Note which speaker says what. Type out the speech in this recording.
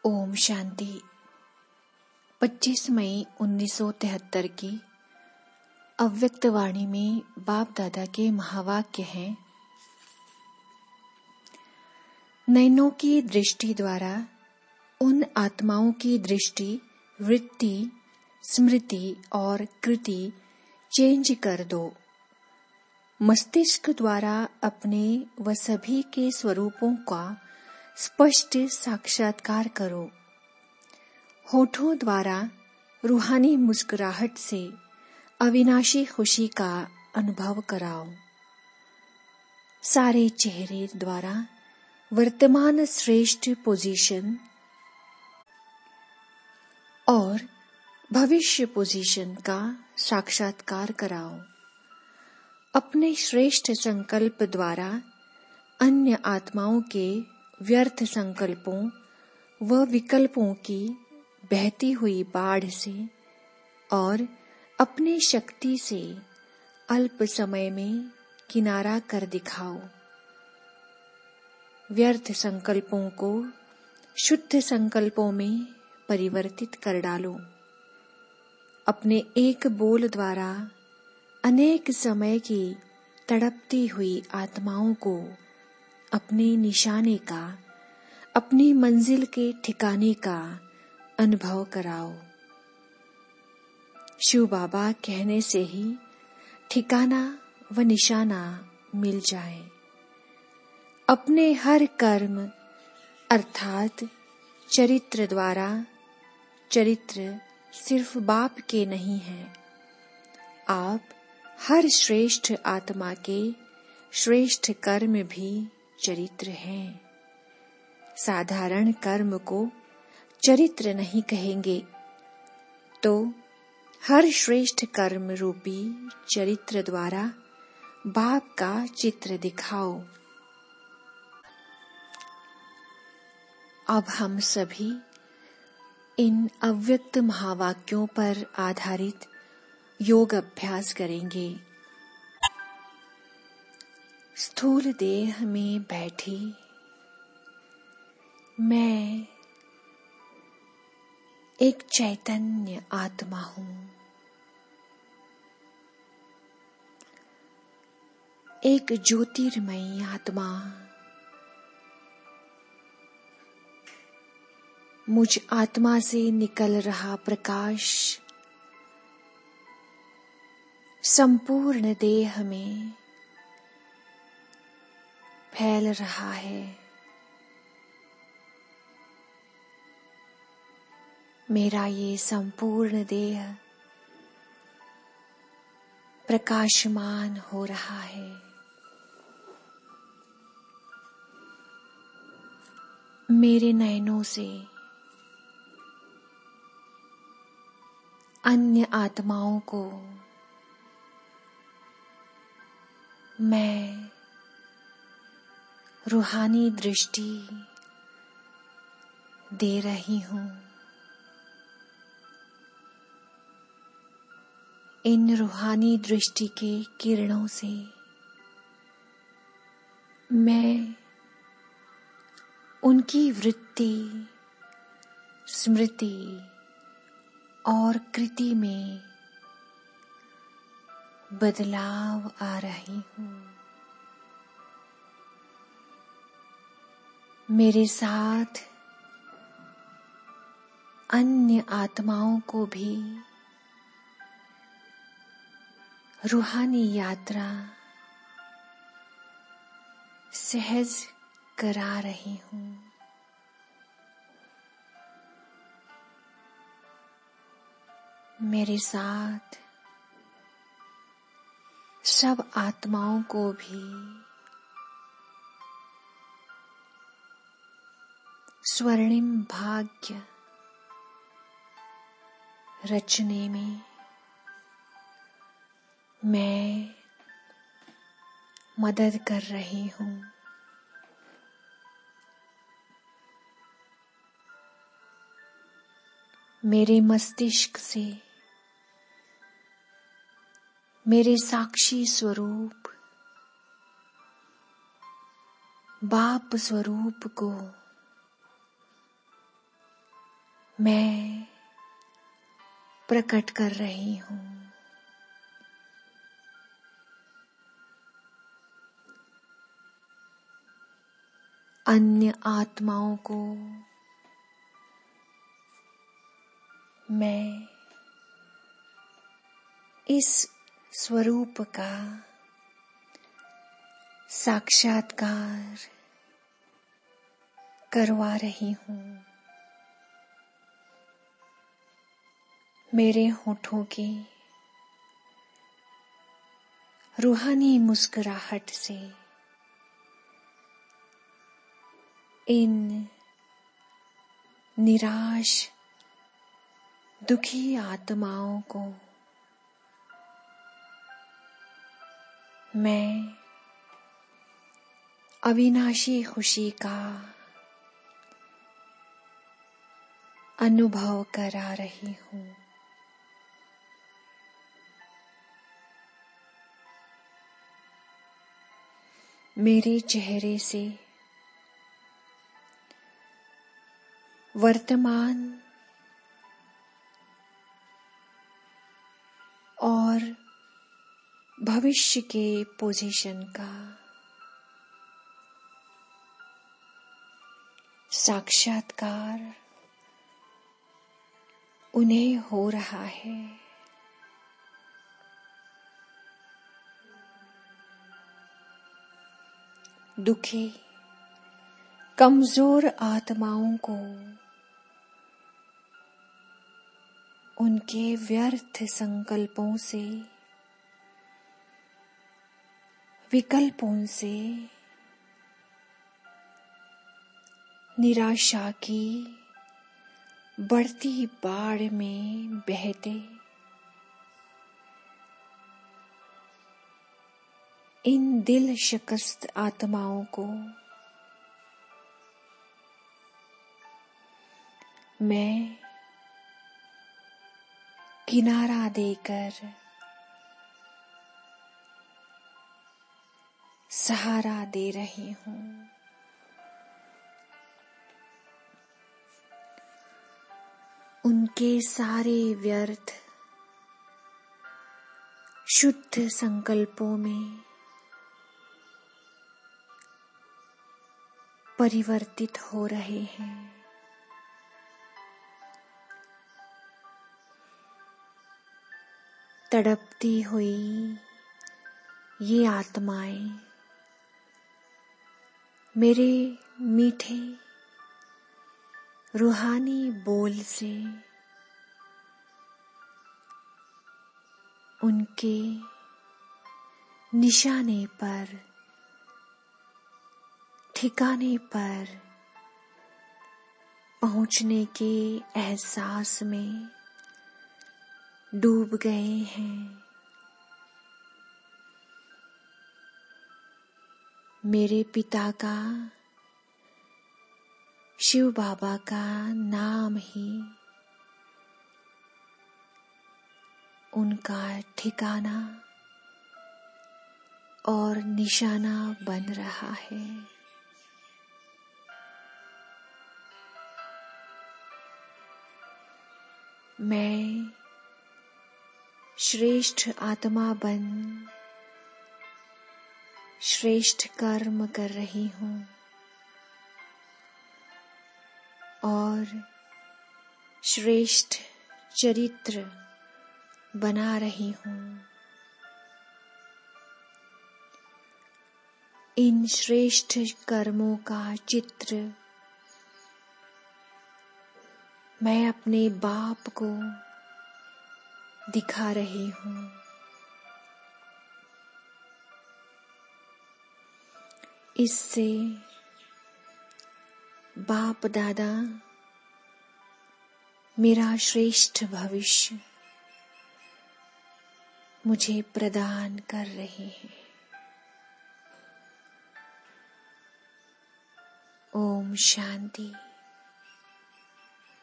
Speaker 1: ओम शांति। 25 मई 1973 की अव्यक्त वाणी में बाप दादा के महावाक्य हैं। नयनों की दृष्टि द्वारा उन आत्माओं की दृष्टि, वृत्ति, स्मृति और कृति चेंज कर दो। मस्तिष्क द्वारा अपने व सभी के स्वरूपों का स्पष्ट साक्षात्कार करो। होठों द्वारा रूहानी मुस्कुराहट से अविनाशी खुशी का अनुभव कराओ। सारे चेहरे द्वारा वर्तमान श्रेष्ठ पोजीशन और भविष्य पोजीशन का साक्षात्कार कराओ। अपने श्रेष्ठ संकल्प द्वारा अन्य आत्माओं के व्यर्थ संकल्पों व विकल्पों की बहती हुई बाढ़ से और अपनी शक्ति से अल्प समय में किनारा कर दिखाओ। व्यर्थ संकल्पों को शुद्ध संकल्पों में परिवर्तित कर डालो। अपने एक बोल द्वारा अनेक समय की तड़पती हुई आत्माओं को अपने निशाने का, अपनी मंजिल के ठिकाने का अनुभव कराओ। शिव बाबा कहने से ही ठिकाना व निशाना मिल जाए। अपने हर कर्म अर्थात चरित्र द्वारा, चरित्र सिर्फ बाप के नहीं है, आप हर श्रेष्ठ आत्मा के श्रेष्ठ कर्म भी चरित्र हैं। साधारण कर्म को चरित्र नहीं कहेंगे, तो हर श्रेष्ठ कर्म रूपी चरित्र द्वारा बाप का चित्र दिखाओ। अब हम सभी इन अव्यक्त महावाक्यों पर आधारित योग अभ्यास करेंगे। स्थूल देह में बैठी मैं एक चैतन्य आत्मा हूँ, एक ज्योतिर्मयी आत्मा। मुझ आत्मा से निकल रहा प्रकाश संपूर्ण देह में फैल रहा है। मेरा ये संपूर्ण देह प्रकाशमान हो रहा है। मेरे नयनों से अन्य आत्माओं को मैं रूहानी दृष्टि दे रही हूँ। इन रूहानी दृष्टि के किरणों से मैं उनकी वृत्ति, स्मृति और कृति में बदलाव आ रही हूँ। मेरे साथ अन्य आत्माओं को भी रूहानी यात्रा सहज करा रही हूँ। मेरे साथ सब आत्माओं को भी स्वर्णिम भाग्य रचने में मैं मदद कर रही हूँ। मेरे मस्तिष्क से मेरे साक्षी स्वरूप बाप स्वरूप को मैं प्रकट कर रही हूँ। अन्य आत्माओं को मैं इस स्वरूप का साक्षात्कार करवा रही हूँ। मेरे होठों की रूहानी मुस्कुराहट से इन निराश दुखी आत्माओं को मैं अविनाशी खुशी का अनुभव करा रही हूँ। मेरे चेहरे से वर्तमान और भविष्य के पोजीशन का साक्षात्कार उन्हें हो रहा है। दुखी कमजोर आत्माओं को उनके व्यर्थ संकल्पों से, विकल्पों से, निराशा की बढ़ती बाढ़ में बहते इन दिल शिकस्त आत्माओं को मैं किनारा देकर सहारा दे रही हूँ। उनके सारे व्यर्थ शुद्ध संकल्पों में परिवर्तित हो रहे हैं। तड़पती हुई ये आत्माएं मेरे मीठे रूहानी बोल से उनके निशाने पर, ठिकाने पर पहुंचने के एहसास में डूब गए हैं। मेरे पिता का, शिव बाबा का नाम ही उनका ठिकाना और निशाना बन रहा है। मैं श्रेष्ठ आत्मा बन श्रेष्ठ कर्म कर रही हूँ और श्रेष्ठ चरित्र बना रही हूँ। इन श्रेष्ठ कर्मों का चित्र मैं अपने बाप को दिखा रही हूँ। इससे बाप दादा मेरा श्रेष्ठ भविष्य मुझे प्रदान कर रहे हैं। ओम शांति।